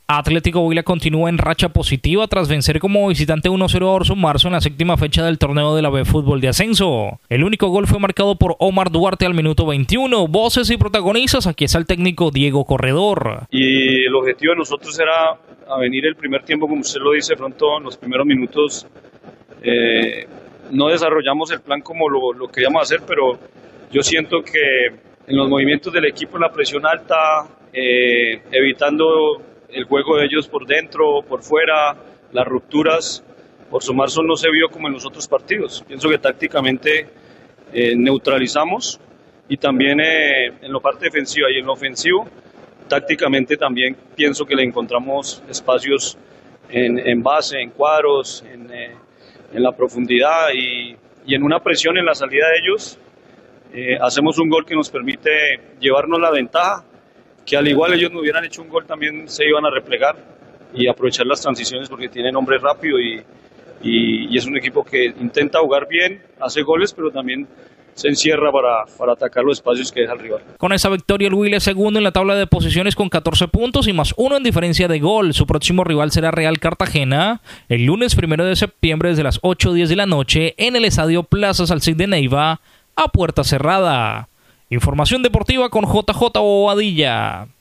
Atlético Huila continúa en racha positiva tras vencer como visitante 1-0 a Orson Marzo en la séptima fecha del torneo de la B Fútbol de Ascenso. El único gol fue marcado por Omar Duarte al minuto 21. Voces y protagonistas, aquí está el técnico Diego Corredor. Y el objetivo de nosotros era a venir el primer tiempo, como usted lo dice, pronto en los primeros minutos. No desarrollamos el plan como lo queríamos hacer, pero yo siento que en los movimientos del equipo, en la presión alta, evitando el juego de ellos por dentro, por fuera, las rupturas, Orson Marzo no se vio como en los otros partidos. Pienso que tácticamente neutralizamos y también en la parte defensiva y en lo ofensivo, tácticamente también pienso que le encontramos espacios en base, en cuadros, en la profundidad y en una presión en la salida de ellos. Hacemos un gol que nos permite llevarnos la ventaja, que al igual ellos no hubieran hecho un gol también se iban a replegar y aprovechar las transiciones porque tienen hombre rápido y es un equipo que intenta jugar bien, hace goles, pero también se encierra para atacar los espacios que deja el rival. Con esa victoria el Huila es segundo en la tabla de posiciones con 14 puntos y más 1 en diferencia de gol. Su próximo rival será Real Cartagena el lunes 1 de septiembre desde las 8:10 de la noche en el Estadio Plaza Salcid de Neiva a puerta cerrada. Información deportiva con JJ Bobadilla.